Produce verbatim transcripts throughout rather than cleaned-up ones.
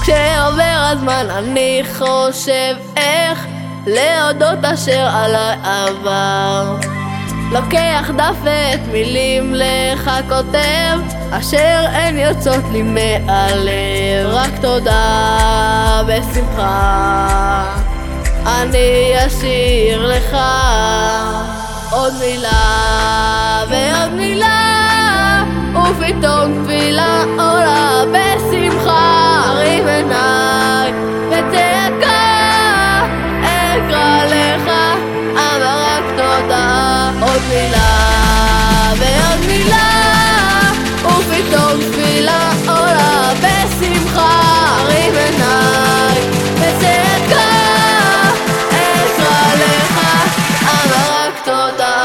כשעובר הזמן אני חושב איך להודות אשר עליי עבר. לוקח דף ואת מילים לך כותב אשר אין יוצאות לי מהלב. רק תודה בשמחה אני אשאיר לך עוד מילה ועוד מילה, ופתאום תפילה עולה בשמחה. הרים עיניי וצעקה אקרא לך, אבל רק תודה. עוד מילה ועוד מילה, ופתאום תפילה עולה בשמחה. הרים עיניי וצעקה אקרא לך, אבל רק תודה.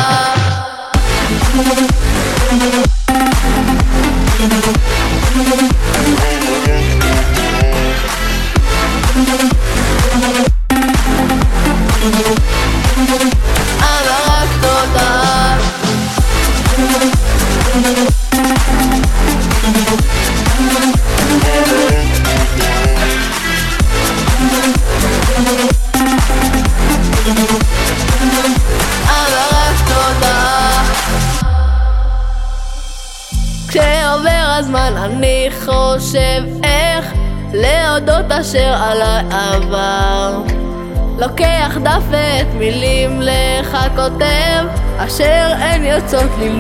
כשעובר הזמן אני חושב איך להודות אשר עליי עבר. לוקח דף ואת מילים לך כותב אשר אין יוצאות לי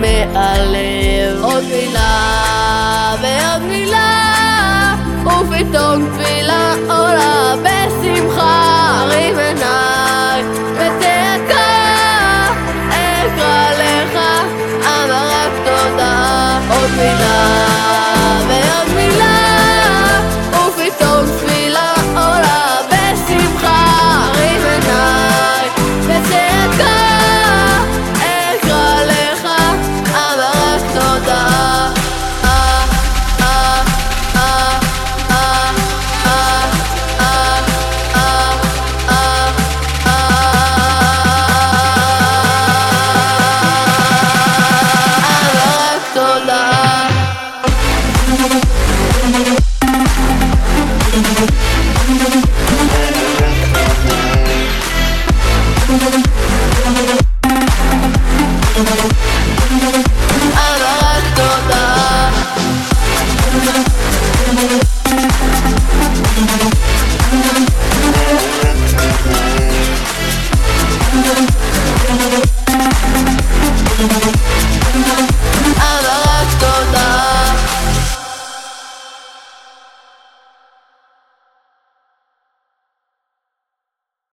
מהלב. עוד מילה ועוד מילה, ופתאום